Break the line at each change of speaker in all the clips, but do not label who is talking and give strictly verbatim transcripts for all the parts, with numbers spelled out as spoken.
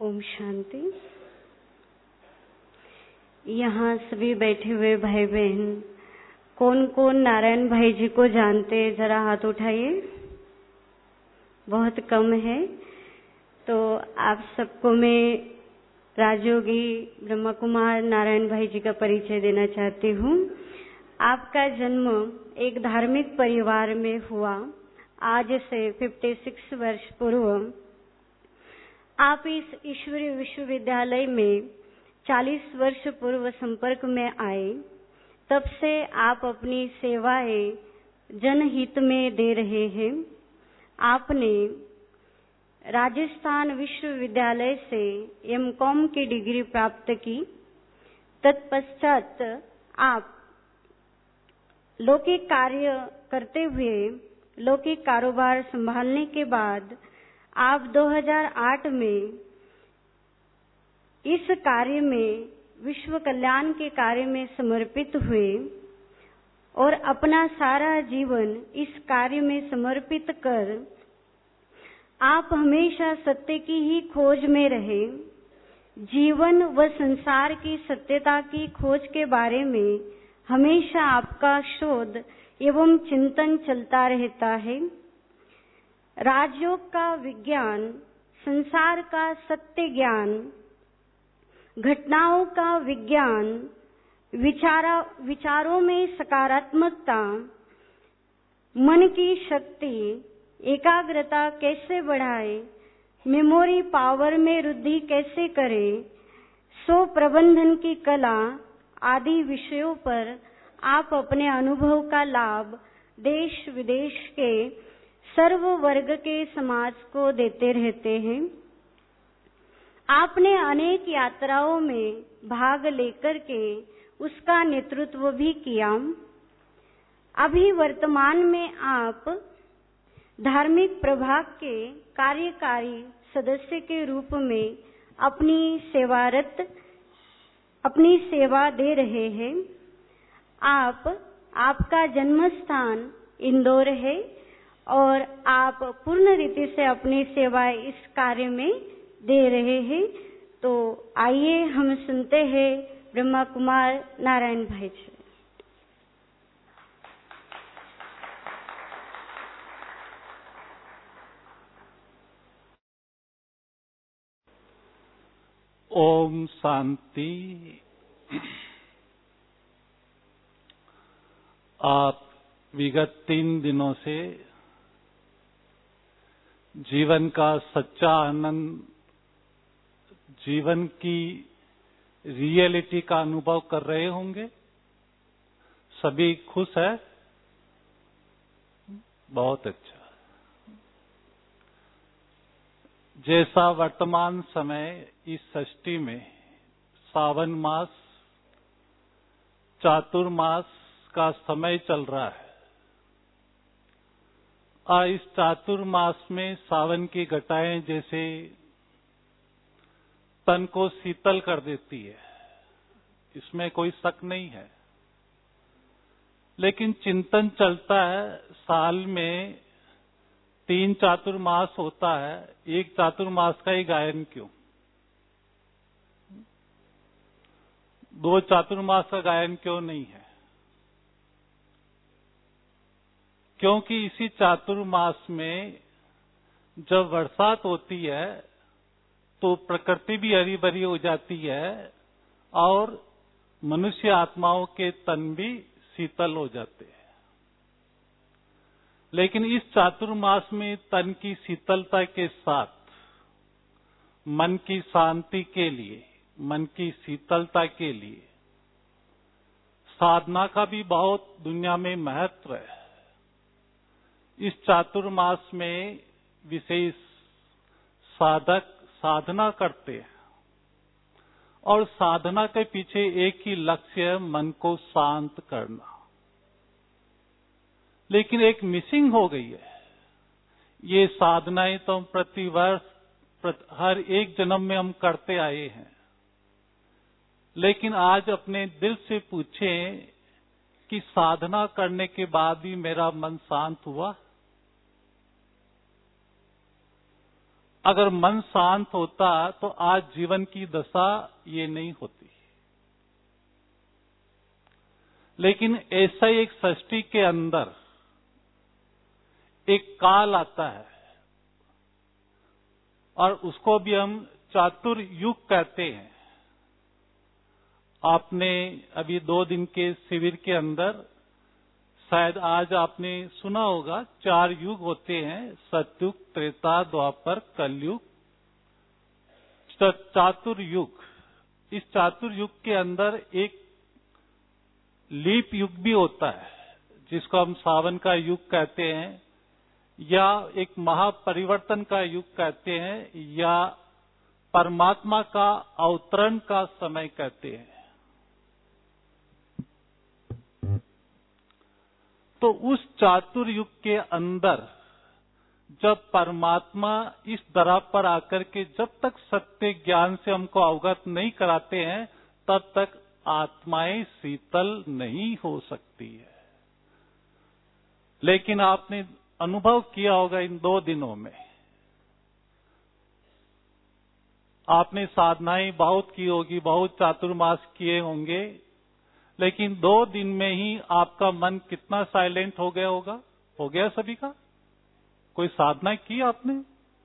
ओम शांति। यहाँ सभी बैठे हुए भाई बहन कौन कौन नारायण भाई जी को जानते हैं, जरा हाथ उठाइए। बहुत कम है। तो आप सबको मैं राजयोगी ब्रह्मा कुमार नारायण भाई जी का परिचय देना चाहती हूँ। आपका जन्म एक धार्मिक परिवार में हुआ। आज से छप्पन वर्ष पूर्व आप इस ईश्वरीय विश्वविद्यालय में चालीस वर्ष पूर्व संपर्क में आए। तब से आप अपनी सेवाएं जनहित में दे रहे हैं। आपने राजस्थान विश्वविद्यालय से एम कॉम की डिग्री प्राप्त की। तत्पश्चात आप लौकिक कार्य करते हुए लौकिक कारोबार संभालने के बाद आप दो हज़ार आठ में इस कार्य में विश्व कल्याण के कार्य में समर्पित हुए और अपना सारा जीवन इस कार्य में समर्पित कर आप हमेशा सत्य की ही खोज में रहे। जीवन व संसार की सत्यता की खोज के बारे में हमेशा आपका शोध एवं चिंतन चलता रहता है। राजयोग का विज्ञान, संसार का सत्य ज्ञान, घटनाओं का विज्ञान, विचारा विचारों में सकारात्मकता, मन की शक्ति, एकाग्रता कैसे बढ़ाए, मेमोरी पावर में वृद्धि कैसे करे, सो प्रबंधन की कला आदि विषयों पर आप अपने अनुभव का लाभ देश विदेश के सर्व वर्ग के समाज को देते रहते हैं। आपने अनेक यात्राओं में भाग लेकर के उसका नेतृत्व भी किया। अभी वर्तमान में आप धार्मिक प्रभाग के कार्यकारी सदस्य के रूप में अपनी सेवारत अपनी सेवा दे रहे हैं। आप आपका जन्म स्थान इंदौर है और आप पूर्ण रीति से अपनी सेवा इस कार्य में दे रहे हैं। तो आइए हम सुनते हैं ब्रह्मा कुमार नारायण भाई जी।
ओम शांति। आप विगत तीन दिनों से जीवन का सच्चा आनंद, जीवन की रियलिटी का अनुभव कर रहे होंगे। सभी खुश है? बहुत अच्छा। जैसा वर्तमान समय इस सृष्टि में सावन मास, चातुर्मास का समय चल रहा है। और इस चातुर्मास में सावन की घटाएं जैसे तन को शीतल कर देती है, इसमें कोई शक नहीं है। लेकिन चिंतन चलता है, साल में तीन चातुर्मास होता है, एक चातुर्मास का ही गायन क्यों? दो चातुर्मास का गायन क्यों नहीं है? क्योंकि इसी चातुर्मास में जब बरसात होती है तो प्रकृति भी हरी भरी हो जाती है और मनुष्य आत्माओं के तन भी शीतल हो जाते हैं। लेकिन इस चातुर्मास में तन की शीतलता के साथ मन की शांति के लिए, मन की शीतलता के लिए साधना का भी बहुत दुनिया में महत्व है। इस चातुर्मास में विशेष साधक साधना करते हैं और साधना के पीछे एक ही लक्ष्य है, मन को शांत करना। लेकिन एक मिसिंग हो गई है। ये साधनाएं तो हम प्रतिवर्ष प्रत, हर एक जन्म में हम करते आए हैं। लेकिन आज अपने दिल से पूछें कि साधना करने के बाद भी मेरा मन शांत हुआ? अगर मन शांत होता तो आज जीवन की दशा ये नहीं होती। लेकिन ऐसा एक सृष्टि के अंदर एक काल आता है और उसको भी हम चातुर्युग कहते हैं। आपने अभी दो दिन के शिविर के अंदर शायद आज आपने सुना होगा, चार युग होते हैं, सतयुग, त्रेता, द्वापर, कलयुग, चातुर्युग। इस चातुर्युग के अंदर एक लीप युग भी होता है, जिसको हम सावन का युग कहते हैं, या एक महापरिवर्तन का युग कहते हैं, या परमात्मा का अवतरण का समय कहते हैं। तो उस चातुर्युग के अंदर जब परमात्मा इस दरा पर आकर के जब तक सत्य ज्ञान से हमको अवगत नहीं कराते हैं, तब तक आत्माएं शीतल नहीं हो सकती है। लेकिन आपने अनुभव किया होगा इन दो दिनों में, आपने साधनाएं बहुत की होगी, बहुत चातुर्मास किए होंगे, लेकिन दो दिन में ही आपका मन कितना साइलेंट हो गया होगा? हो गया सभी का? कोई साधना की आपने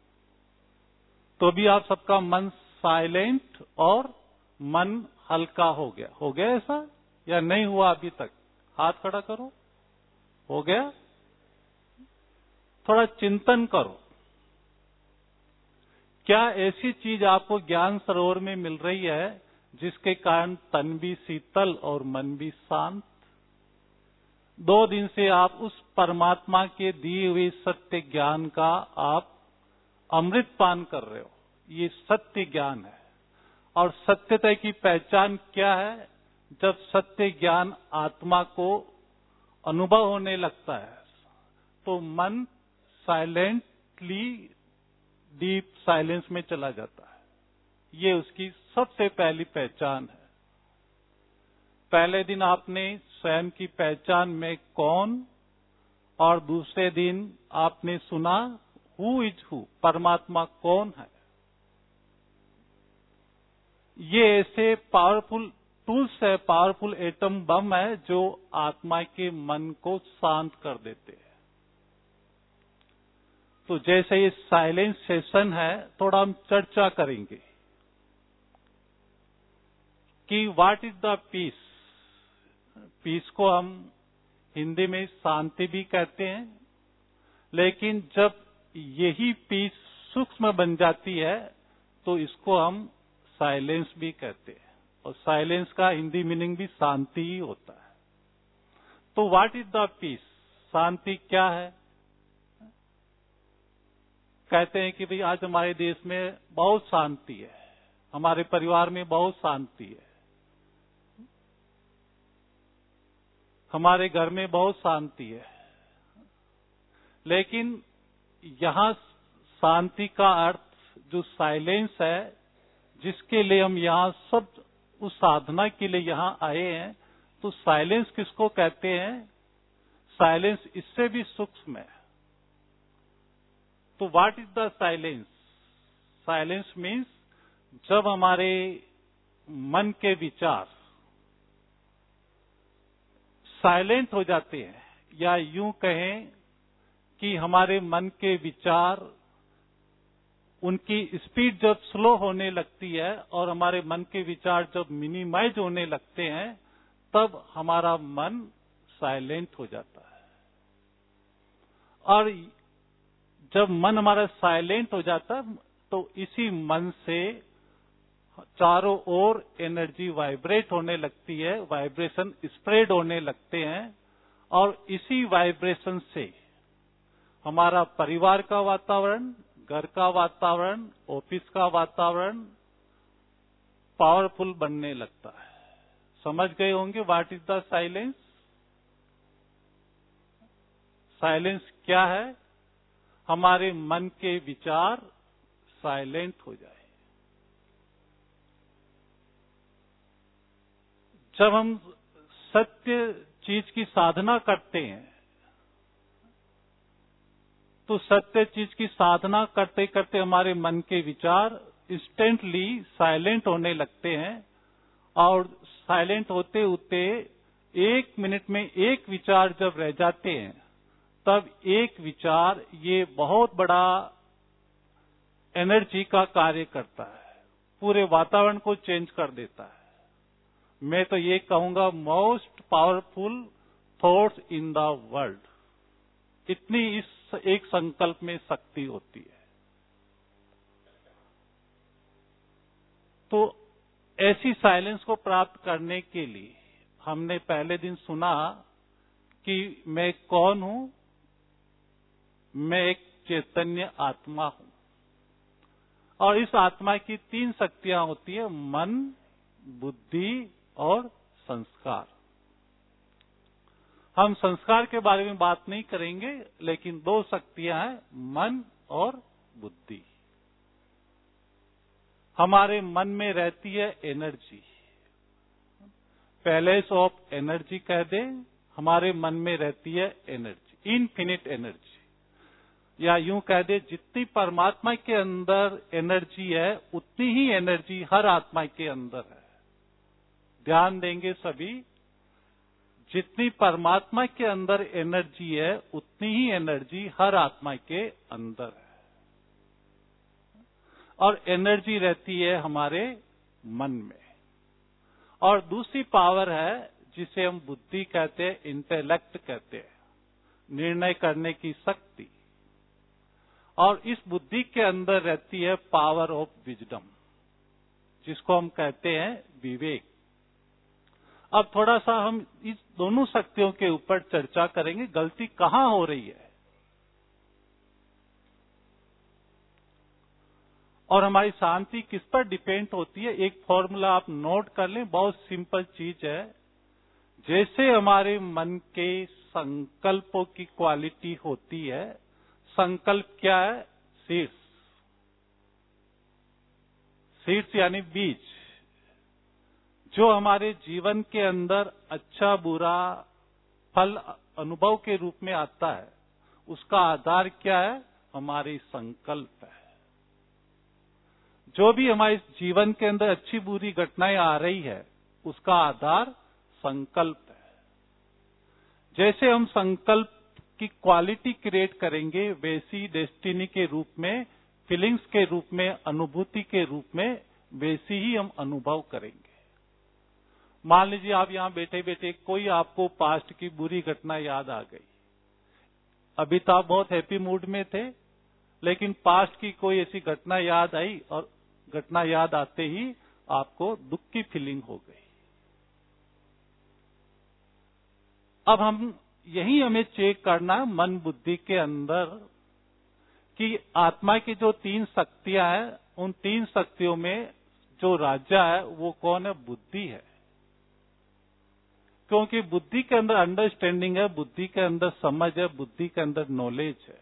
तो भी आप सबका मन साइलेंट और मन हल्का हो गया। हो गया ऐसा या नहीं हुआ अभी तक? हाथ खड़ा करो। हो गया? थोड़ा चिंतन करो, क्या ऐसी चीज आपको ज्ञान सरोवर में मिल रही है जिसके कारण तन भी शीतल और मन भी शांत? दो दिन से आप उस परमात्मा के दिए हुए सत्य ज्ञान का आप अमृत पान कर रहे हो। ये सत्य ज्ञान है। और सत्यता की पहचान क्या है? जब सत्य ज्ञान आत्मा को अनुभव होने लगता है तो मन साइलेंटली डीप साइलेंस में चला जाता है। ये उसकी सबसे पहली पहचान है। पहले दिन आपने स्वयं की पहचान में कौन, और दूसरे दिन आपने सुना हु इज हु, परमात्मा कौन है। ये ऐसे पावरफुल टूल्स है, पावरफुल एटम बम है जो आत्मा के मन को शांत कर देते हैं। तो जैसे ये साइलेंस सेशन है, थोड़ा हम चर्चा करेंगे कि what is the peace. Peace को हम हिंदी में शांति भी कहते हैं, लेकिन जब यही पीस सूक्ष्म बन जाती है तो इसको हम साइलेंस भी कहते हैं। और साइलेंस का हिंदी मीनिंग भी शांति ही होता है। तो व्हाट इज द पीस? शांति क्या है? कहते हैं कि भाई आज हमारे देश में बहुत शांति है, हमारे परिवार में बहुत शांति है, हमारे घर में बहुत शांति है। लेकिन यहां शांति का अर्थ जो साइलेंस है, जिसके लिए हम यहां सब उस साधना के लिए यहां आए हैं, तो साइलेंस किसको कहते हैं? साइलेंस इससे भी सूक्ष्म है। तो what is the silence? Silence means जब हमारे मन के विचार साइलेंट हो जाते हैं, या यूं कहें कि हमारे मन के विचार, उनकी स्पीड जब स्लो होने लगती है और हमारे मन के विचार जब मिनिमाइज होने लगते हैं, तब हमारा मन साइलेंट हो जाता है। और जब मन हमारा साइलेंट हो जाता है तो इसी मन से चारों ओर एनर्जी वाइब्रेट होने लगती है, वाइब्रेशन स्प्रेड होने लगते हैं, और इसी वाइब्रेशन से हमारा परिवार का वातावरण, घर का वातावरण, ऑफिस का वातावरण पावरफुल बनने लगता है। समझ गए होंगे what is the silence? Silence क्या है? हमारे मन के विचार साइलेंट हो जाए। जब हम सत्य चीज की साधना करते हैं तो सत्य चीज की साधना करते करते हमारे मन के विचार इंस्टेंटली साइलेंट होने लगते हैं और साइलेंट होते होते एक मिनट में एक विचार जब रह जाते हैं तब एक विचार ये बहुत बड़ा एनर्जी का कार्य करता है, पूरे वातावरण को चेंज कर देता है। मैं तो ये कहूंगा most powerful thoughts in the world, इतनी इस एक संकल्प में शक्ति होती है। तो ऐसी साइलेंस को प्राप्त करने के लिए हमने पहले दिन सुना कि मैं कौन हूं, मैं एक चैतन्य आत्मा हूं और इस आत्मा की तीन शक्तियां होती है, मन, बुद्धि और संस्कार। हम संस्कार के बारे में बात नहीं करेंगे, लेकिन दो शक्तियां हैं, मन और बुद्धि। हमारे मन में रहती है एनर्जी, पैलेस ऑफ एनर्जी कह दे, हमारे मन में रहती है एनर्जी, इनफिनिट एनर्जी, या यूं कह दे जितनी परमात्मा के अंदर एनर्जी है उतनी ही एनर्जी हर आत्मा के अंदर है। ध्यान देंगे सभी, जितनी परमात्मा के अंदर एनर्जी है उतनी ही एनर्जी हर आत्मा के अंदर है। और एनर्जी रहती है हमारे मन में। और दूसरी पावर है जिसे हम बुद्धि कहते हैं, इंटेलेक्ट कहते हैं, निर्णय करने की शक्ति। और इस बुद्धि के अंदर रहती है पावर ऑफ विजडम, जिसको हम कहते हैं विवेक। अब थोड़ा सा हम इस दोनों शक्तियों के ऊपर चर्चा करेंगे, गलती कहां हो रही है और हमारी शांति किस पर डिपेंड होती है। एक फॉर्मूला आप नोट कर लें, बहुत सिंपल चीज है। जैसे हमारे मन के संकल्पों की क्वालिटी होती है, संकल्प क्या है? सीड्स, सीड्स यानी बीज, जो हमारे जीवन के अंदर अच्छा बुरा फल अनुभव के रूप में आता है, उसका आधार क्या है? हमारी संकल्प है। जो भी हमारे जीवन के अंदर अच्छी बुरी घटनाएं आ रही है, उसका आधार संकल्प है। जैसे हम संकल्प की क्वालिटी क्रिएट करेंगे, वैसी डेस्टिनी के रूप में, फीलिंग्स के रूप में, अनुभूति के रूप में, वैसी ही हम अनुभव करेंगे। मान लीजिए आप यहां बैठे बैठे कोई आपको पास्ट की बुरी घटना याद आ गई। अभी तो आप बहुत हैप्पी मूड में थे, लेकिन पास्ट की कोई ऐसी घटना याद आई और घटना याद आते ही आपको दुख की फीलिंग हो गई। अब हम यही हमें चेक करना है मन बुद्धि के अंदर कि आत्मा की जो तीन शक्तियां हैं, उन तीन शक्तियों में जो राजा है वो कौन है? बुद्धि है। क्योंकि बुद्धि के अंदर अंडरस्टैंडिंग है, बुद्धि के अंदर समझ है, बुद्धि के अंदर नॉलेज है।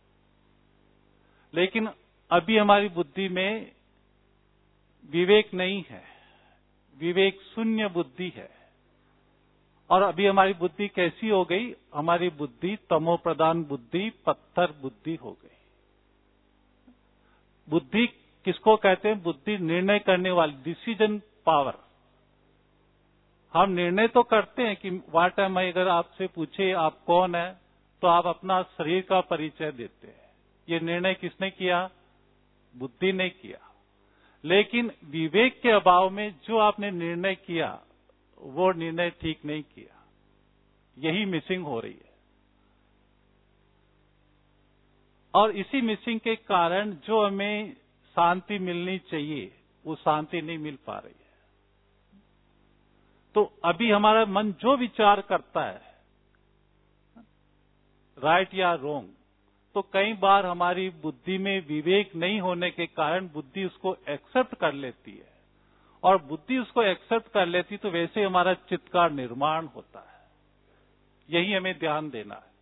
लेकिन अभी हमारी बुद्धि में विवेक नहीं है, विवेक शून्य बुद्धि है। और अभी हमारी बुद्धि कैसी हो गई? हमारी बुद्धि तमो प्रधान बुद्धि, पत्थर बुद्धि हो गई। बुद्धि किसको कहते हैं? बुद्धि निर्णय करने वाली, डिसीजन पावर। हम निर्णय तो करते हैं कि वाट एम आई, अगर आपसे पूछे आप कौन है तो आप अपना शरीर का परिचय देते हैं। ये निर्णय किसने किया? बुद्धि ने किया। लेकिन विवेक के अभाव में जो आपने निर्णय किया वो निर्णय ठीक नहीं किया, यही मिसिंग हो रही है। और इसी मिसिंग के कारण जो हमें शांति मिलनी चाहिए वो शांति नहीं मिल पा रही है। तो अभी हमारा मन जो विचार करता है, राइट या रोंग, तो कई बार हमारी बुद्धि में विवेक नहीं होने के कारण बुद्धि उसको एक्सेप्ट कर लेती है। और बुद्धि उसको एक्सेप्ट कर लेती तो वैसे हमारा चित्त का निर्माण होता है। यही हमें ध्यान देना है।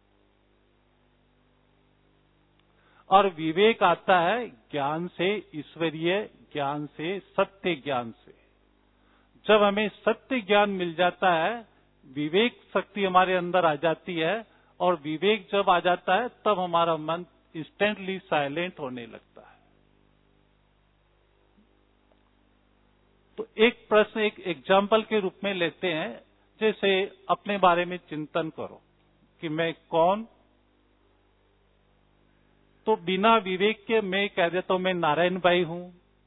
और विवेक आता है ज्ञान से, ईश्वरीय ज्ञान से, सत्य ज्ञान से। जब हमें सत्य ज्ञान मिल जाता है, विवेक शक्ति हमारे अंदर आ जाती है। और विवेक जब आ जाता है तब हमारा मन इंस्टेंटली साइलेंट होने लगता है। तो एक प्रश्न एक एग्जाम्पल के रूप में लेते हैं, जैसे अपने बारे में चिंतन करो कि मैं कौन, तो बिना विवेक के मैं कह देता हूं मैं नारायण भाई हूं,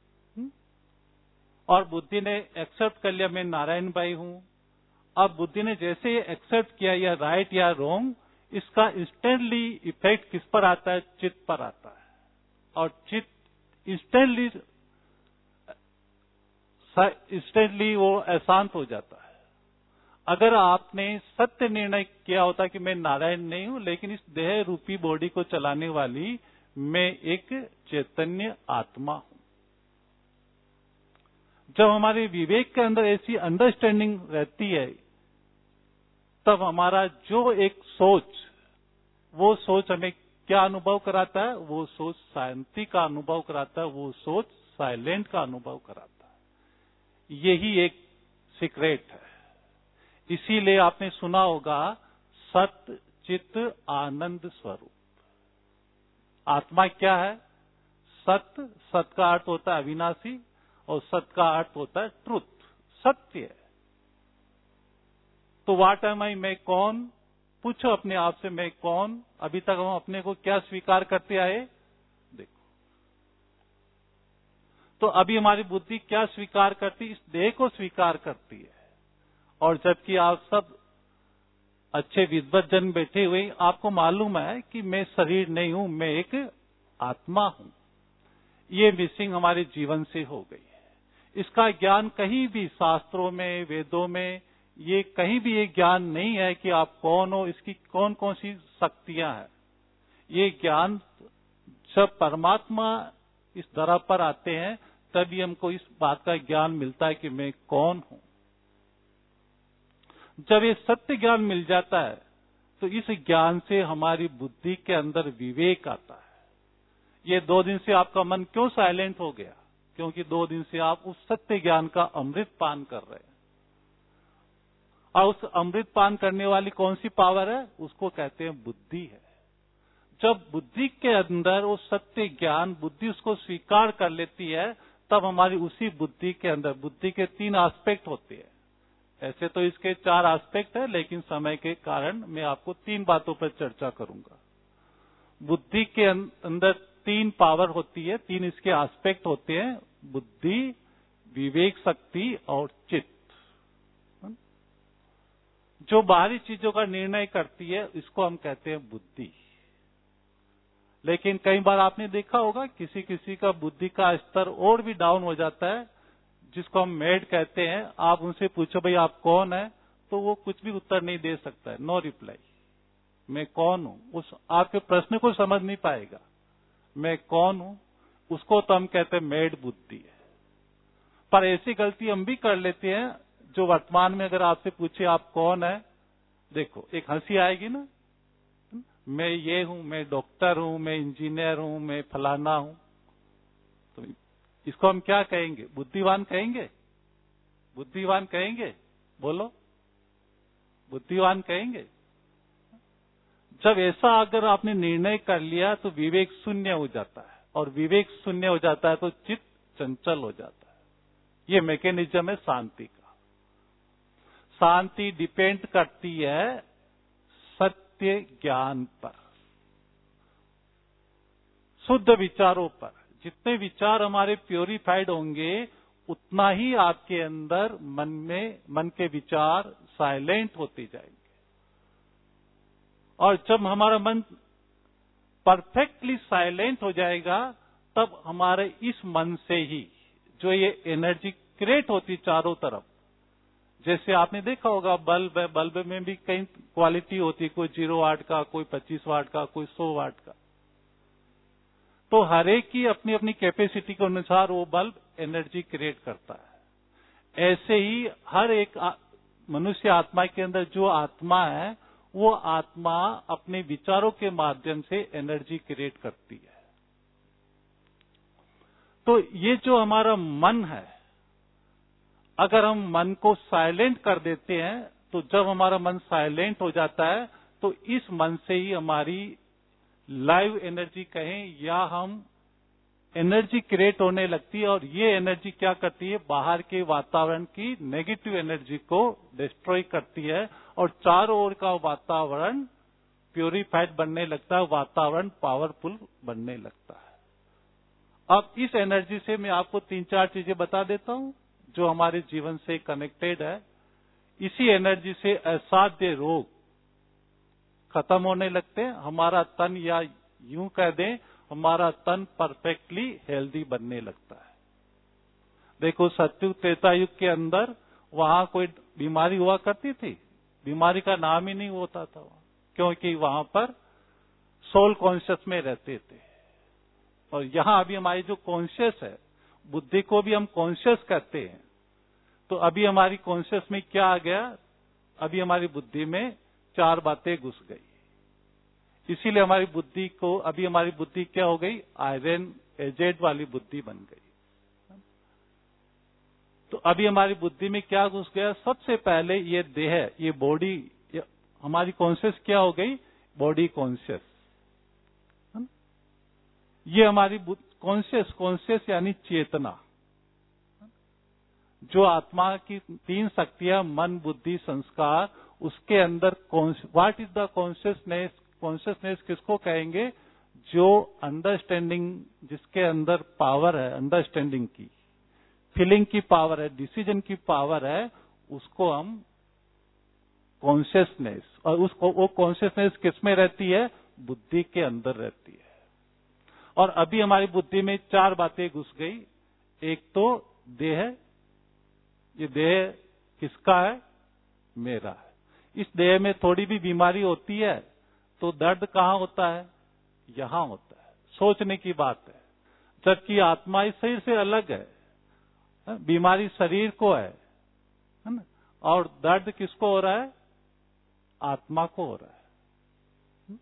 और बुद्धि ने एक्सेप्ट कर लिया मैं नारायण भाई हूं। अब बुद्धि ने जैसे ये एक्सेप्ट किया या राइट या रॉन्ग, इसका इंस्टेंटली इफेक्ट किस पर आता है? चित्त पर आता है, और चित्त इंस्टेंटली इंस्टेंटली वो अशांत हो जाता है। अगर आपने सत्य निर्णय किया होता कि मैं नारायण नहीं हूं, लेकिन इस देह रूपी बॉडी को चलाने वाली मैं एक चैतन्य आत्मा हूं। जब हमारे विवेक के अंदर ऐसी अंडरस्टैंडिंग रहती है, तब हमारा जो एक सोच, वो सोच हमें क्या अनुभव कराता है? वो सोच शांति का अनुभव कराता है, वो सोच साइलेंट का अनुभव कराता है। यही एक सीक्रेट है। इसीलिए आपने सुना होगा सत्य चित्त आनंद स्वरूप। आत्मा क्या है? सत्य, सत्य का अर्थ होता है अविनाशी, और सत्य का अर्थ होता है ट्रुथ, सत्य है। तो व्हाट एम आई, मैं कौन? पूछो अपने आप से, मैं कौन? अभी तक हम अपने को क्या स्वीकार करते आए? देखो, तो अभी हमारी बुद्धि क्या स्वीकार करती? इस देह को स्वीकार करती है। और जबकि आप सब अच्छे विद्वत जन बैठे हुए, आपको मालूम है कि मैं शरीर नहीं हूं, मैं एक आत्मा हूं। ये मिसिंग हमारे जीवन से हो गई है। इसका ज्ञान कहीं भी शास्त्रों में, वेदों में, ये कहीं भी ये ज्ञान नहीं है कि आप कौन हो, इसकी कौन कौन सी शक्तियां हैं। ये ज्ञान जब परमात्मा इस धरा पर आते हैं, तभी हमको इस बात का ज्ञान मिलता है कि मैं कौन हूं। जब ये सत्य ज्ञान मिल जाता है, तो इस ज्ञान से हमारी बुद्धि के अंदर विवेक आता है। ये दो दिन से आपका मन क्यों साइलेंट हो गया? क्योंकि दो दिन से आप उस सत्य ज्ञान का अमृत पान कर रहे हैं। और उस अमृत पान करने वाली कौन सी पावर है? उसको कहते हैं बुद्धि है। जब बुद्धि के अंदर वो सत्य ज्ञान, बुद्धि उसको स्वीकार कर लेती है, तब हमारी उसी बुद्धि के अंदर, बुद्धि के तीन एस्पेक्ट होते हैं। ऐसे तो इसके चार एस्पेक्ट है, लेकिन समय के कारण मैं आपको तीन बातों पर चर्चा करूंगा। बुद्धि के अंदर तीन पावर होती है, तीन इसके एस्पेक्ट होते हैं, बुद्धि, विवेक शक्ति और चित्त। जो बाहरी चीजों का निर्णय करती है, इसको हम कहते हैं बुद्धि। लेकिन कई बार आपने देखा होगा किसी किसी का बुद्धि का स्तर और भी डाउन हो जाता है, जिसको हम मेड कहते हैं। आप उनसे पूछो भाई आप कौन है, तो वो कुछ भी उत्तर नहीं दे सकता है, नो रिप्लाई। मैं कौन हूं, उस आपके प्रश्न को समझ नहीं पाएगा। मैं कौन हूं, उसको तो हम कहते हैं मेड बुद्धि है। पर ऐसी गलती हम भी कर लेते हैं, जो वर्तमान में अगर आपसे पूछे आप कौन है, देखो एक हंसी आएगी ना, मैं ये हूं, मैं डॉक्टर हूं, मैं इंजीनियर हूं, मैं फलाना हूं। तो इसको हम क्या कहेंगे? बुद्धिवान कहेंगे? बुद्धिवान कहेंगे? बोलो, बुद्धिवान कहेंगे? जब ऐसा अगर आपने निर्णय कर लिया, तो विवेक शून्य हो जाता है, और विवेक शून्य हो जाता है तो चित्त चंचल हो जाता है। ये मैकेनिज्म है शांति का। शांति डिपेंड करती है सत्य ज्ञान पर, शुद्ध विचारों पर। जितने विचार हमारे प्योरीफाइड होंगे, उतना ही आपके अंदर मन में, मन के विचार साइलेंट होते जाएंगे। और जब हमारा मन परफेक्टली साइलेंट हो जाएगा, तब हमारे इस मन से ही जो ये एनर्जी क्रिएट होती चारों तरफ, जैसे आपने देखा होगा बल्ब है, बल्ब में भी कई क्वालिटी होती है, कोई जीरो वाट का, कोई पच्चीस वाट का, कोई सौ वाट का। तो हर एक की अपनी अपनी कैपेसिटी के अनुसार वो बल्ब एनर्जी क्रिएट करता है। ऐसे ही हर एक मनुष्य आत्मा के अंदर जो आत्मा है, वो आत्मा अपने विचारों के माध्यम से एनर्जी क्रिएट करती है। तो ये जो हमारा मन है, अगर हम मन को साइलेंट कर देते हैं, तो जब हमारा मन साइलेंट हो जाता है, तो इस मन से ही हमारी लाइव एनर्जी कहें, या हम एनर्जी क्रिएट होने लगती है और ये एनर्जी क्या करती है, बाहर के वातावरण की नेगेटिव एनर्जी को डिस्ट्रॉय करती है और चारों ओर का वातावरण प्यूरिफाइड बनने लगता है, वातावरण पावरफुल बनने लगता है। अब इस एनर्जी से मैं आपको तीन चार चीजें बता देता हूं जो हमारे जीवन से कनेक्टेड है। इसी एनर्जी से असाध्य रोग खत्म होने लगते हैं, हमारा तन, या यूं कह दें हमारा तन परफेक्टली हेल्दी बनने लगता है। देखो सतयुग त्रेता युग के अंदर वहां कोई बीमारी हुआ करती थी, बीमारी का नाम ही नहीं होता था वहां, क्योंकि वहां पर सोल कॉन्शियस में रहते थे। और यहां अभी हमारी जो कॉन्शियस है, बुद्धि को भी हम कॉन्शियस कहते हैं, तो अभी हमारी कॉन्शियस में क्या आ गया, अभी हमारी बुद्धि में चार बातें घुस गई, इसीलिए हमारी बुद्धि को, अभी हमारी बुद्धि क्या हो गई, आयरन एजेड वाली बुद्धि बन गई। तो अभी हमारी बुद्धि में क्या घुस गया, सबसे पहले ये देह, ये बॉडी, हमारी कॉन्शियस क्या हो गई, बॉडी कॉन्शियस। ये हमारी कॉन्शियस, कॉन्शियस यानी चेतना, जो आत्मा की तीन शक्तियां, मन बुद्धि संस्कार, उसके अंदर what is the consciousness, consciousness किसको कहेंगे, जो अंडरस्टैंडिंग, जिसके अंदर पावर है अंडरस्टैंडिंग की, फीलिंग की पावर है, डिसीजन की पावर है, उसको हम कॉन्शियसनेस, और उसको वो कॉन्शियसनेस किसमें रहती है, बुद्धि के अंदर रहती है। और अभी हमारी बुद्धि में चार बातें घुस गई। एक तो देह, ये देह किसका है, मेरा है। इस देह में थोड़ी भी बीमारी होती है तो दर्द कहां होता है, यहां होता है, सोचने की बात है। जबकि आत्मा इस शरीर से अलग है, बीमारी शरीर को है, है ना, और दर्द किसको हो रहा है, आत्मा को हो रहा है।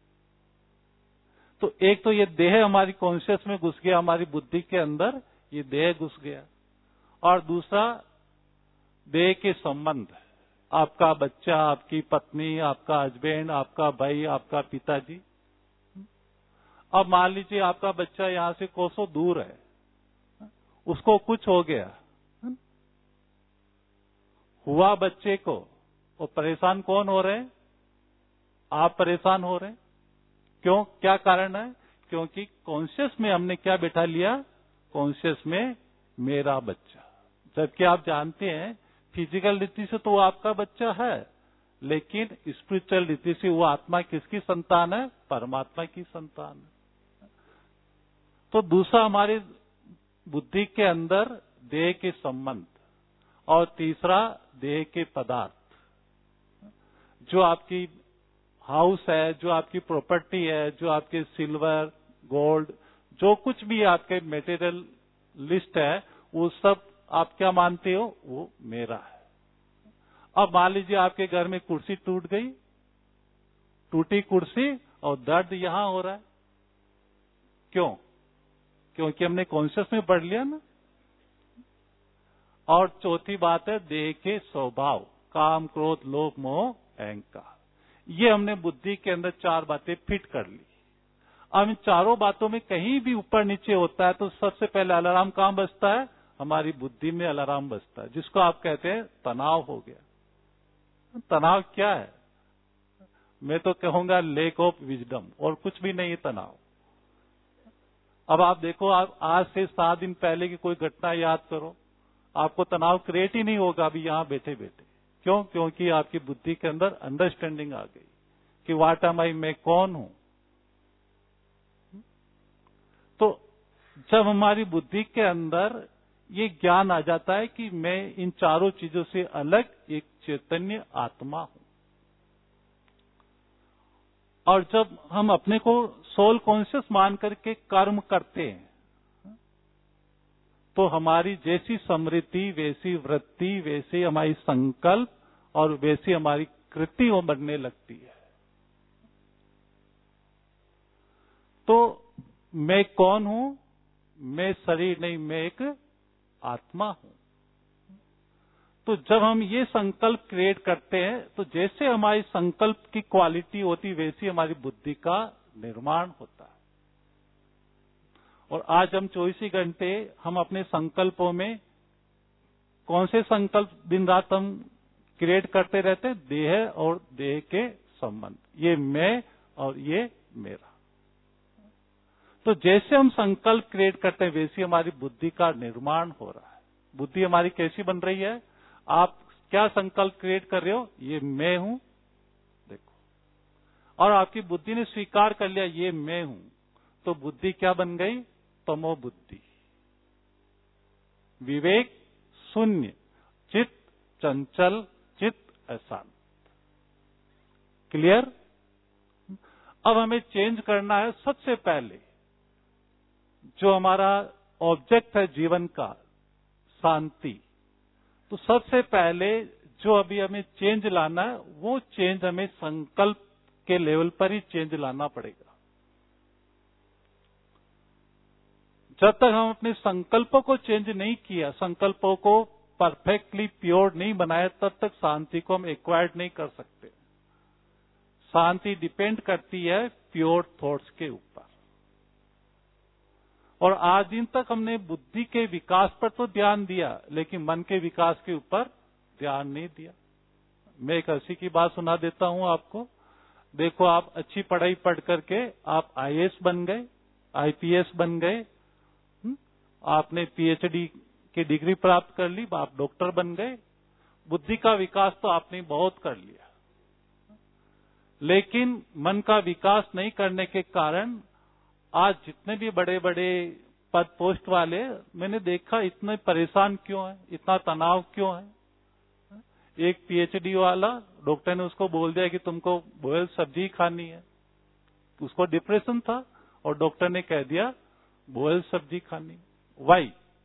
तो एक तो ये देह हमारी कॉन्शियस में घुस गया, हमारी बुद्धि के अंदर ये देह घुस गया। और दूसरा देह के संबंध, आपका बच्चा, आपकी पत्नी, आपका हस्बैंड, आपका भाई, आपका पिताजी। अब मान लीजिए आपका बच्चा यहां से कोसों दूर है, उसको कुछ हो गया, हुआ बच्चे को, वो परेशान कौन हो रहे हैं, आप परेशान हो रहे हैं। क्यों, क्या कारण है, क्योंकि कॉन्शियस में हमने क्या बैठा लिया, कॉन्शियस में मेरा बच्चा। जबकि आप जानते हैं फिजिकल रीति से तो वो आपका बच्चा है, लेकिन स्पिरिचुअल रीति से वो आत्मा किसकी संतान है, परमात्मा की संतान है। तो दूसरा हमारे बुद्धि के अंदर देह के संबंध, और तीसरा देह के पदार्थ, जो आपकी हाउस है, जो आपकी प्रॉपर्टी है, जो आपके सिल्वर गोल्ड, जो कुछ भी आपके मेटेरियल लिस्ट है, वो सब आप क्या मानते हो, वो मेरा है। अब मान लीजिए आपके घर में कुर्सी टूट गई, टूटी कुर्सी और दर्द यहां हो रहा है, क्यों, क्योंकि हमने कॉन्शियस में पढ़ लिया ना। और चौथी बात है देह के स्वभाव, काम क्रोध लोभ मोह अहंकार, ये हमने बुद्धि के अंदर चार बातें फिट कर ली। अब इन चारों बातों में कहीं भी ऊपर नीचे होता है तो सबसे पहले अलार्म कहां बजता है, हमारी बुद्धि में अलार्म बजता है, जिसको आप कहते हैं तनाव हो गया। तनाव क्या है, मैं तो कहूंगा लेक ऑफ विजडम, और कुछ भी नहीं है तनाव। अब आप देखो, आप आज से सात दिन पहले की कोई घटना याद करो, आपको तनाव क्रिएट ही नहीं होगा अभी यहां बैठे बैठे। क्यों, क्योंकि आपकी बुद्धि के अंदर अंडरस्टैंडिंग आ गई कि व्हाट एम आई, मैं कौन हूं। तो जब हमारी बुद्धि के अंदर ये ज्ञान आ जाता है कि मैं इन चारों चीजों से अलग एक चैतन्य आत्मा हूं, और जब हम अपने को सोल कॉन्शियस मान करके कर्म करते हैं तो हमारी जैसी स्मृति, वैसी वृत्ति, वैसे हमारी संकल्प और वैसी हमारी कृति वो बनने लगती है। तो मैं कौन हूं, मैं शरीर नहीं, मैं एक आत्मा हूं। तो जब हम ये संकल्प क्रिएट करते हैं तो जैसे हमारी संकल्प की क्वालिटी होती वैसी हमारी बुद्धि का निर्माण होता है। और आज हम चौबीस घंटे हम अपने संकल्पों में कौन से संकल्प दिन रात हम क्रिएट करते रहते हैं? देह और देह के संबंध, ये मैं और ये मेरा। तो जैसे हम संकल्प क्रिएट करते हैं वैसे हमारी बुद्धि का निर्माण हो रहा है। बुद्धि हमारी कैसी बन रही है? आप क्या संकल्प क्रिएट कर रहे हो? ये मैं हूं, देखो, और आपकी बुद्धि ने स्वीकार कर लिया ये मैं हूं, तो बुद्धि क्या बन गई? तमो बुद्धि। विवेक शून्य, चित्त चंचल, चित्त अशांत। क्लियर? अब हमें चेंज करना है। सबसे पहले जो हमारा ऑब्जेक्ट है जीवन का, शांति, तो सबसे पहले जो अभी हमें चेंज लाना है वो चेंज हमें संकल्प के लेवल पर ही चेंज लाना पड़ेगा। जब तक हम अपने संकल्पों को चेंज नहीं किया, संकल्पों को परफेक्टली प्योर नहीं बनाया, तब तक शांति को हम एक्वायर्ड नहीं कर सकते। शांति डिपेंड करती है प्योर थॉट्स के ऊपर। और आज दिन तक हमने बुद्धि के विकास पर तो ध्यान दिया, लेकिन मन के विकास के ऊपर ध्यान नहीं दिया। मैं एक हंसी की बात सुना देता हूं आपको। देखो, आप अच्छी पढ़ाई पढ़ करके आप आई ए एस बन गए, आई पी एस बन गए, आपने पी एच डी की डिग्री प्राप्त कर ली, आप डॉक्टर बन गए। बुद्धि का विकास तो आपने बहुत कर लिया, लेकिन मन का विकास नहीं करने के कारण आज जितने भी बड़े बड़े पद पोस्ट वाले मैंने देखा इतने परेशान क्यों है, इतना तनाव क्यों है। एक पी एच डी वाला डॉक्टर ने उसको बोल दिया कि तुमको बॉयल सब्जी खानी है, उसको डिप्रेशन था और डॉक्टर ने कह दिया बॉयल सब्जी खानी। वाई?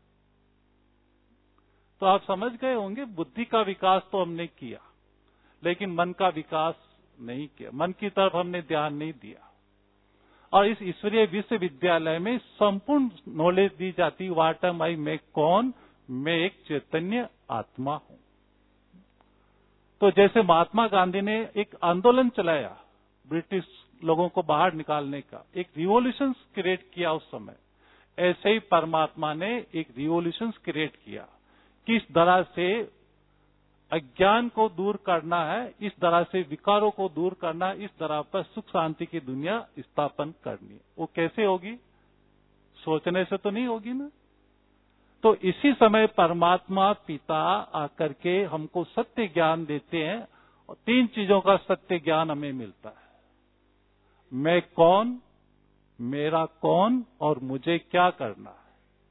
तो आप समझ गए होंगे, बुद्धि का विकास तो हमने किया, लेकिन मन का विकास नहीं किया। मन की तरफ हमने ध्यान नहीं दिया। और इस ईश्वरीय विश्वविद्यालय में संपूर्ण नॉलेज दी जाती, वाट एम आई, मैं कौन? मैं एक चैतन्य आत्मा हूं। तो जैसे महात्मा गांधी ने एक आंदोलन चलाया ब्रिटिश लोगों को बाहर निकालने का, एक रिवॉल्यूशन क्रिएट किया उस समय, ऐसे ही परमात्मा ने एक रिवॉल्यूशन क्रिएट किया। किस तरह से अज्ञान को दूर करना है, इस तरह से विकारों को दूर करना है, इस तरह पर सुख शांति की दुनिया स्थापन करनी है। वो कैसे होगी? सोचने से तो नहीं होगी ना। तो इसी समय परमात्मा पिता आकर के हमको सत्य ज्ञान देते हैं, और तीन चीजों का सत्य ज्ञान हमें मिलता है। मैं कौन, मेरा कौन, और मुझे क्या करना है।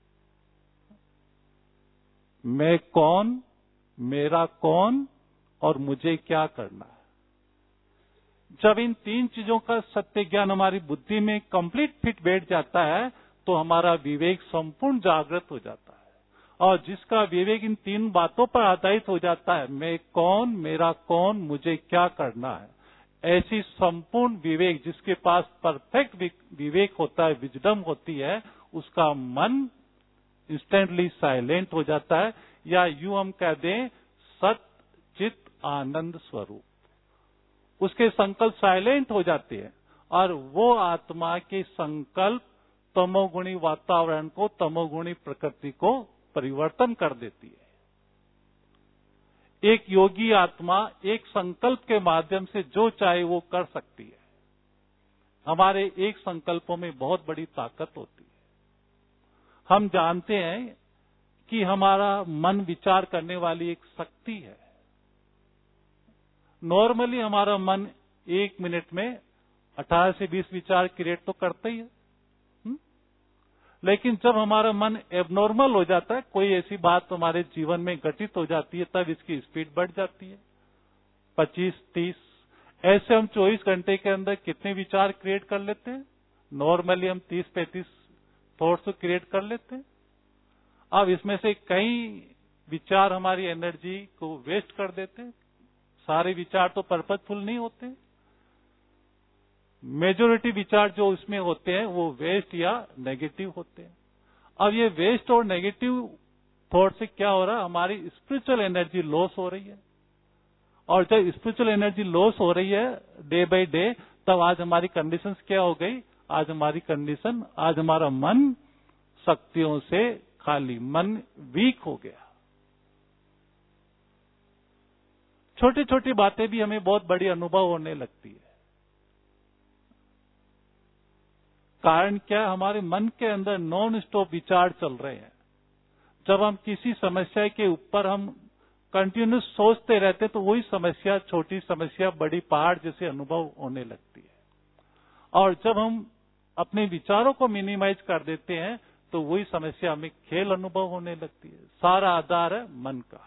मैं कौन, मेरा कौन, और मुझे क्या करना है। जब इन तीन चीजों का सत्य ज्ञान हमारी बुद्धि में कंप्लीट फिट बैठ जाता है, तो हमारा विवेक संपूर्ण जागृत हो जाता है। और जिसका विवेक इन तीन बातों पर आधारित हो जाता है, मैं कौन, मेरा कौन, मुझे क्या करना है, ऐसी संपूर्ण विवेक जिसके पास परफेक्ट विवेक होता है, विजडम होती है, उसका मन इंस्टेंटली साइलेंट हो जाता है, या यूं हम कह दें सत चित आनंद स्वरूप। उसके संकल्प साइलेंट हो जाते हैं, और वो आत्मा के संकल्प तमोगुणी वातावरण को, तमोगुणी प्रकृति को परिवर्तन कर देती है। एक योगी आत्मा एक संकल्प के माध्यम से जो चाहे वो कर सकती है। हमारे एक संकल्पों में बहुत बड़ी ताकत होती है। हम जानते हैं कि हमारा मन विचार करने वाली एक शक्ति है। नॉर्मली हमारा मन एक मिनट में अठारह से बीस विचार क्रिएट तो करता ही है, हुँ? लेकिन जब हमारा मन एबनॉर्मल हो जाता है, कोई ऐसी बात हमारे जीवन में घटित हो जाती है, तब इसकी स्पीड बढ़ जाती है पच्चीस तीस। ऐसे हम चौबीस घंटे के अंदर कितने विचार क्रिएट कर लेते हैं? नॉर्मली हम तीस पैंतीस थॉट्स क्रिएट कर लेते हैं। अब इसमें से कई विचार हमारी एनर्जी को वेस्ट कर देते हैं। सारे विचार तो पर्पजफुल नहीं होते। मेजोरिटी विचार जो इसमें होते हैं वो वेस्ट या नेगेटिव होते हैं। अब ये वेस्ट और नेगेटिव थॉट से क्या हो रहा है? हमारी स्पिरिचुअल एनर्जी लॉस हो रही है। और जब स्पिरिचुअल एनर्जी लॉस हो रही है डे बाय डे, तब आज हमारी कंडीशंस क्या हो गई? आज हमारी कंडीशन, आज हमारा मन शक्तियों से खाली, मन वीक हो गया। छोटी छोटी बातें भी हमें बहुत बड़ी अनुभव होने लगती है। कारण क्या? हमारे मन के अंदर नॉन स्टॉप विचार चल रहे हैं। जब हम किसी समस्या के ऊपर हम कंटिन्यूस सोचते रहते तो वही समस्या, छोटी समस्या बड़ी पहाड़ जैसे अनुभव होने लगती है। और जब हम अपने विचारों को मिनिमाइज कर देते हैं तो वही समस्या हमें खेल अनुभव होने लगती है। सारा आधार है मन का।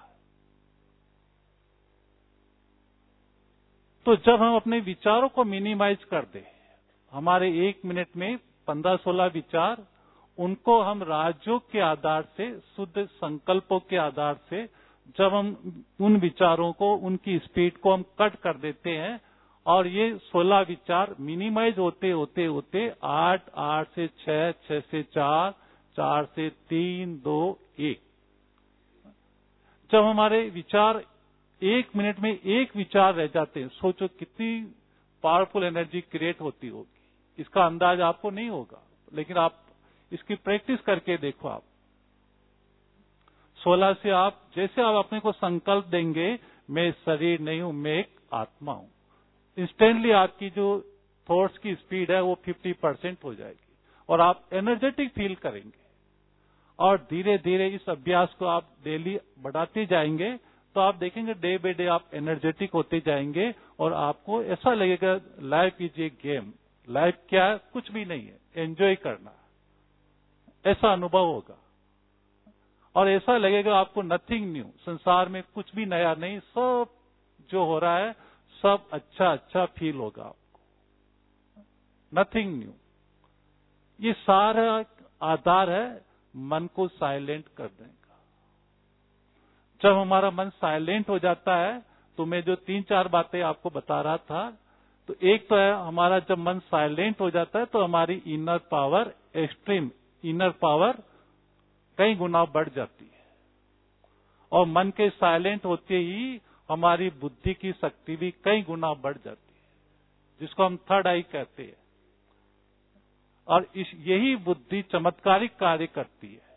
तो जब हम अपने विचारों को मिनिमाइज कर दें, हमारे एक मिनट में पंद्रह सोलह विचार, उनको हम राजयोग के आधार से, शुद्ध संकल्पों के आधार से, जब हम उन विचारों को, उनकी स्पीड को हम कट कर देते हैं और ये सोलह विचार मिनिमाइज होते होते होते आठ, आठ से छह, छह से चार, चार से तीन, दो, एक, जब हमारे विचार एक मिनट में एक विचार रह जाते हैं, सोचो कितनी पावरफुल एनर्जी क्रिएट होती होगी। इसका अंदाज आपको नहीं होगा, लेकिन आप इसकी प्रैक्टिस करके देखो। आप सोलह से आप जैसे आप अपने को संकल्प देंगे, मैं शरीर नहीं हूं, मैं एक आत्मा हूं, इंस्टेंटली आपकी जो थॉट्स की स्पीड है वो पचास परसेंट हो जाएगी और आप एनर्जेटिक फील करेंगे। और धीरे धीरे इस अभ्यास को आप डेली बढ़ाते जाएंगे तो आप देखेंगे डे बाय डे आप एनर्जेटिक होते जाएंगे और आपको ऐसा लगेगा life is a game. Life क्या है? कुछ भी नहीं है, एंजॉय करना, ऐसा अनुभव होगा। और ऐसा लगेगा आपको नथिंग न्यू, संसार में कुछ भी नया नहीं, सब जो हो रहा है सब अच्छा अच्छा फील होगा आपको, नथिंग न्यू। ये सारा आधार है मन को साइलेंट करने का। जब हमारा मन साइलेंट हो जाता है तो मैं जो तीन चार बातें आपको बता रहा था, तो एक तो है हमारा जब मन साइलेंट हो जाता है तो हमारी inner power, extreme inner power कई गुना बढ़ जाती है। और मन के साइलेंट होते ही हमारी बुद्धि की शक्ति भी कई गुना बढ़ जाती है, जिसको हम थर्ड आई कहते हैं। और इस यही बुद्धि चमत्कारिक कार्य करती है।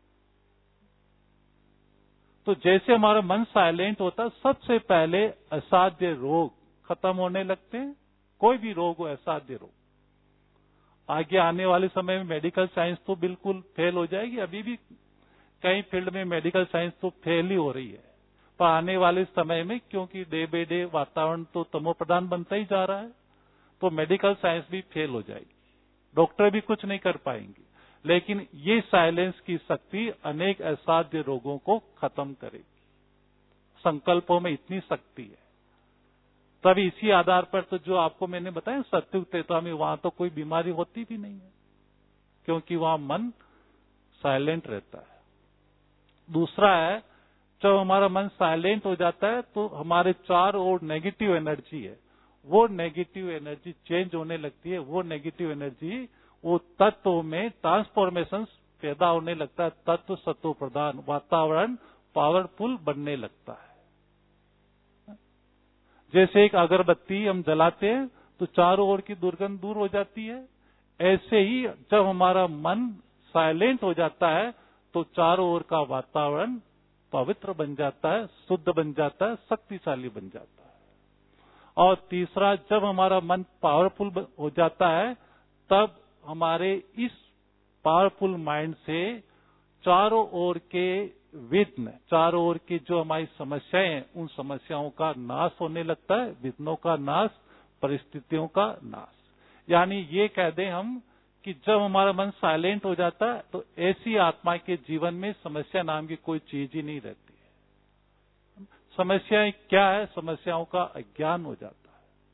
तो जैसे हमारा मन साइलेंट होता है, सबसे पहले असाध्य रोग खत्म होने लगते हैं। कोई भी रोग हो, असाध्य रोग। आगे आने वाले समय में मेडिकल साइंस तो बिल्कुल फेल हो जाएगी। अभी भी कई फील्ड में मेडिकल साइंस तो फेल ही हो रही है, पर आने वाले समय में क्योंकि डे बाय डे वातावरण तो तमो प्रधान बनता ही जा रहा है, तो मेडिकल साइंस भी फेल हो जाएगी, डॉक्टर भी कुछ नहीं कर पाएंगे। लेकिन ये साइलेंस की शक्ति अनेक असाध्य रोगों को खत्म करेगी। संकल्पों में इतनी शक्ति है। तभी इसी आधार पर तो जो आपको मैंने बताया सत्युग त्रेता में, वहां तो कोई बीमारी होती भी नहीं है, क्योंकि वहां मन साइलेंट रहता है। दूसरा है, जब हमारा मन साइलेंट हो जाता है तो हमारे चारों ओर नेगेटिव एनर्जी है, वो नेगेटिव एनर्जी चेंज होने लगती है। वो नेगेटिव एनर्जी वो तत्व में ट्रांसफॉर्मेशन पैदा होने लगता है। तत्व सत्व प्रधान वातावरण पावरफुल बनने लगता है। जैसे एक अगरबत्ती हम जलाते हैं तो चारों ओर की दुर्गंध दूर हो जाती है, ऐसे ही जब हमारा मन साइलेंट हो जाता है तो चारों ओर का वातावरण पवित्र बन जाता है, शुद्ध बन जाता है, शक्तिशाली बन जाता है। और तीसरा, जब हमारा मन पावरफुल हो जाता है तब हमारे इस पावरफुल माइंड से चारों ओर के विघ्न, चारों ओर की जो हमारी समस्याएं हैं, उन समस्याओं का नाश होने लगता है। विघ्नों का नाश, परिस्थितियों का नाश। यानी ये कह दें हम कि जब हमारा मन साइलेंट हो जाता है तो ऐसी आत्मा के जीवन में समस्या नाम की कोई चीज ही नहीं रहती है। समस्याएं क्या है? समस्याओं का अज्ञान हो जाता है।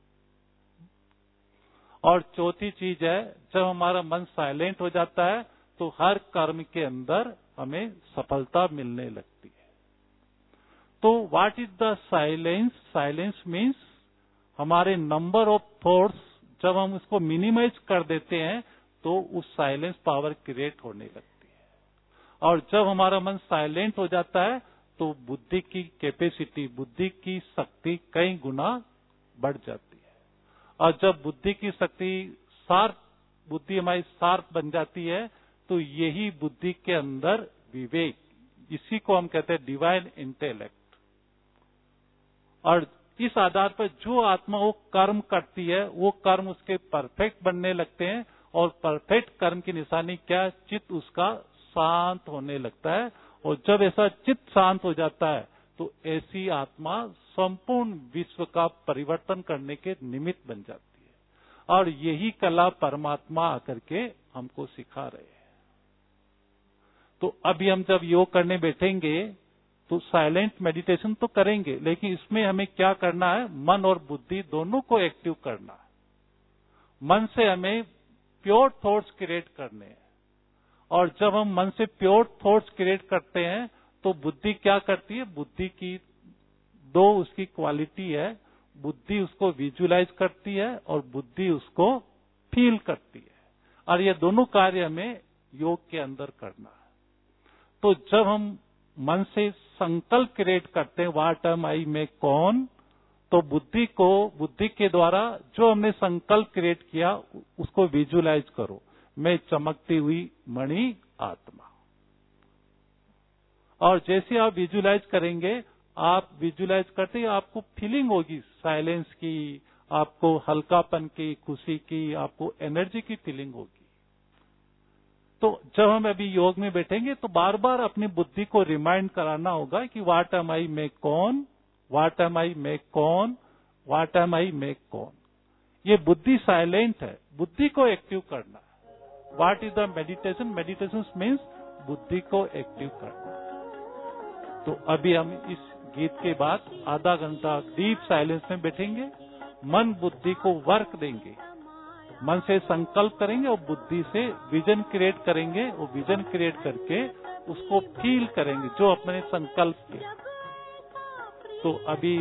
और चौथी चीज है, जब हमारा मन साइलेंट हो जाता है तो हर कर्म के अंदर हमें सफलता मिलने लगती है। तो what is the silence? Silence means हमारे नंबर ऑफ थॉट्स जब हम उसको मिनिमाइज कर देते हैं तो उस साइलेंस पावर क्रिएट होने लगती है। और जब हमारा मन साइलेंट हो जाता है तो बुद्धि की कैपेसिटी, बुद्धि की शक्ति कई गुना बढ़ जाती है। और जब बुद्धि की शक्ति शार्प, बुद्धि हमारी शार्प बन जाती है, तो यही बुद्धि के अंदर विवेक, इसी को हम कहते हैं डिवाइन इंटेलेक्ट। और इस आधार पर जो आत्मा वो कर्म करती है, वो कर्म उसके परफेक्ट बनने लगते हैं। और परफेक्ट कर्म की निशानी क्या? चित्त उसका शांत होने लगता है। और जब ऐसा चित्त शांत हो जाता है, तो ऐसी आत्मा संपूर्ण विश्व का परिवर्तन करने के निमित्त बन जाती है। और यही कला परमात्मा आकर के हमको सिखा रहे हैं। तो अभी हम जब योग करने बैठेंगे तो साइलेंट मेडिटेशन तो करेंगे, लेकिन इसमें हमें क्या करना है? मन और बुद्धि दोनों को एक्टिव करना है। मन से हमें प्योर थॉट्स क्रिएट करने हैं। और जब हम मन से प्योर थॉट्स क्रिएट करते हैं तो बुद्धि क्या करती है? बुद्धि की दो उसकी क्वालिटी है। बुद्धि उसको विजुलाइज करती है और बुद्धि उसको फील करती है। और ये दोनों कार्य हमें योग के अंदर करना है। तो जब हम मन से संकल्प क्रिएट करते हैं, व्हाट एम आई, मैं कौन, तो बुद्धि को, बुद्धि के द्वारा जो हमने संकल्प क्रिएट किया उसको विजुलाइज करो, मैं चमकती हुई मणि आत्मा। और जैसे आप विजुलाइज करेंगे, आप विजुलाइज करते ही आपको फीलिंग होगी साइलेंस की, आपको हल्कापन की, खुशी की, आपको एनर्जी की फीलिंग होगी। तो जब हम अभी योग में बैठेंगे तो बार बार अपनी बुद्धि को रिमाइंड कराना होगा कि व्हाट एम आई, मैं कौन, व्हाट एम आई, मैं कौन, व्हाट एम आई, मैं कौन। ये बुद्धि साइलेंट है, बुद्धि को एक्टिव करना है। What is the meditation? Meditation means बुद्धि को एक्टिव करना। तो अभी हम इस गीत के बाद आधा घंटा डीप साइलेंस में बैठेंगे, मन बुद्धि को वर्क देंगे, मन से संकल्प करेंगे और बुद्धि से विजन क्रिएट करेंगे। और विजन क्रिएट करके उसको फील करेंगे जो अपने संकल्प किया। तो अभी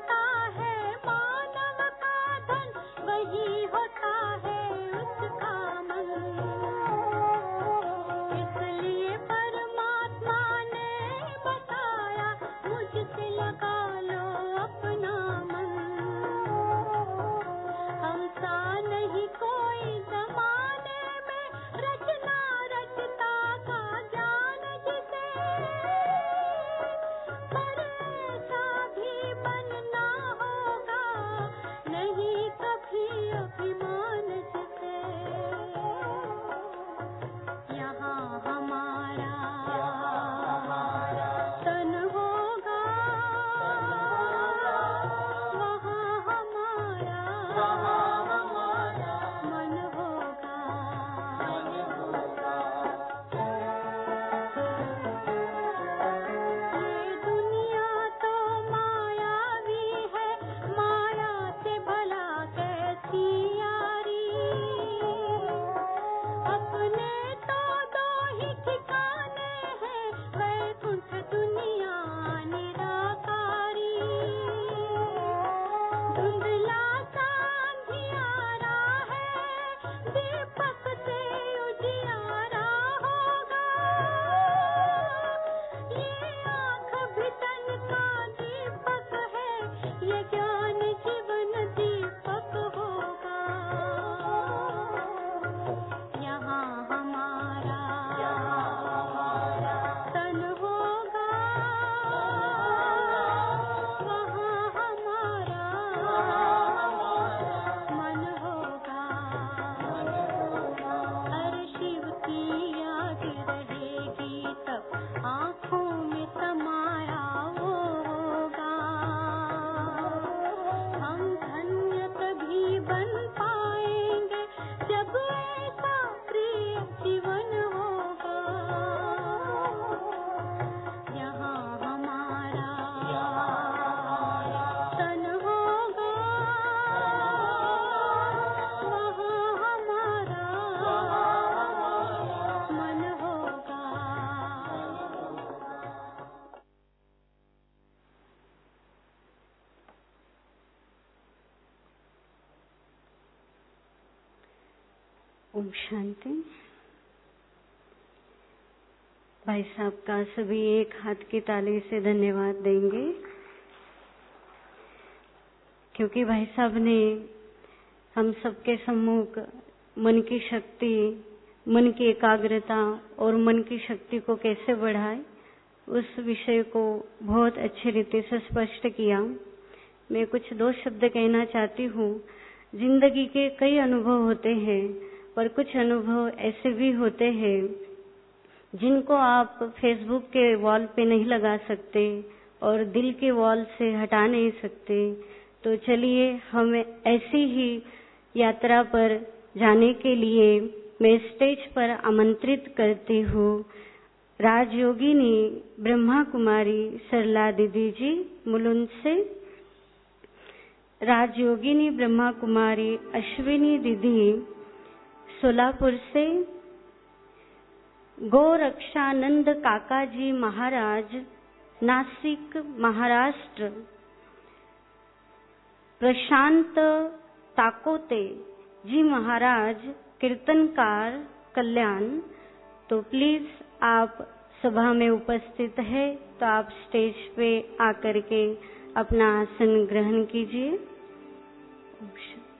वही होता है उसका
ओम शांति। भाई साहब का सभी एक हाथ की ताली से धन्यवाद देंगे, क्योंकि भाई साहब ने हम सबके सम्मुख मन की शक्ति, मन की एकाग्रता और मन की शक्ति को कैसे बढ़ाए उस विषय को बहुत अच्छी रीति से स्पष्ट किया। मैं कुछ दो शब्द कहना चाहती हूँ। जिंदगी के कई अनुभव होते हैं, पर कुछ अनुभव ऐसे भी होते हैं जिनको आप फेसबुक के वॉल पे नहीं लगा सकते और दिल के वॉल से हटा नहीं सकते। तो चलिए हम ऐसी ही यात्रा पर जाने के लिए मैं स्टेज पर आमंत्रित करती हूँ राजयोगिनी ब्रह्मा कुमारी सरला दीदी जी मुलुंड से, राजयोगिनी ब्रह्मा कुमारी अश्विनी दीदी सोलापुर से, गोरक्षानंद काका जी महाराज नासिक महाराष्ट्र, प्रशांत ताकोते जी महाराज कीर्तनकार कल्याण। तो प्लीज आप सभा में उपस्थित है तो आप स्टेज पे आकर के अपना आसन ग्रहण कीजिए।